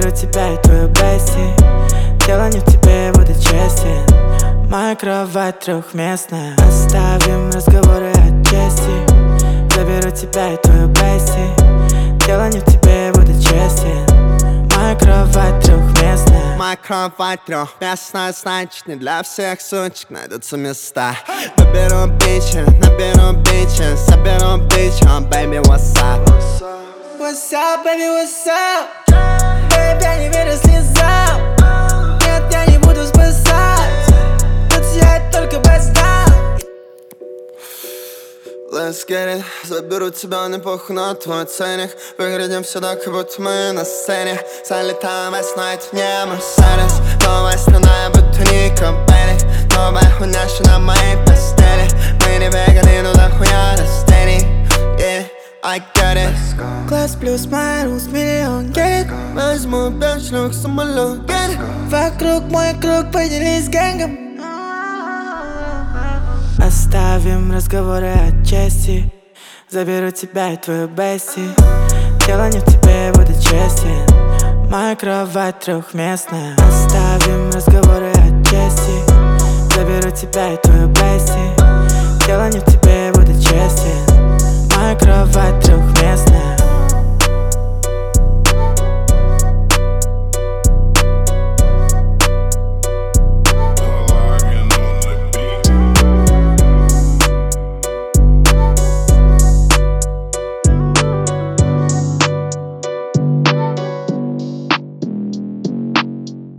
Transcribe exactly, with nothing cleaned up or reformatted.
Заберу тебя и твою бести. Дело не в тебе, буду честен. Моя кровать трехместная. Оставим разговоры о чести. Заберу тебя и твою бести. Дело не в тебе, буду честен. Моя кровать трехместная. Моя кровать трехместная, значит не для всех сучек найдутся места. Наберу бичи, наберу бичи, соберу бичи, baby, what's up? What's up, baby, what's up? Baby, я не верю слезам. Нет, я не буду спасать. Тут я только бастард. Let's get it. Заберу тебя, не похуй на твой ценник. Выглядим сюда, как будто мы на сцене. Залетаем весной, это не Мерседес. Новая страна, я будто Нико Беллик. Новая хуйня, что на моей постели. Мы не веганы, но дохуя растений. Yeah, I get it. Класс плюс Майрус, миллион, get it. Возьму пять шлюх, самолет, get it. Вокруг мой круг, поделись с гэнгом. Оставим разговоры о чести. Заберу тебя и твою бести. Дело не в тебе, буду честен. Моя кровать трехместная. Оставим разговоры о чести. Заберу тебя и твою бести. Дело не в тебе, буду честен. Моя кровать трехместная.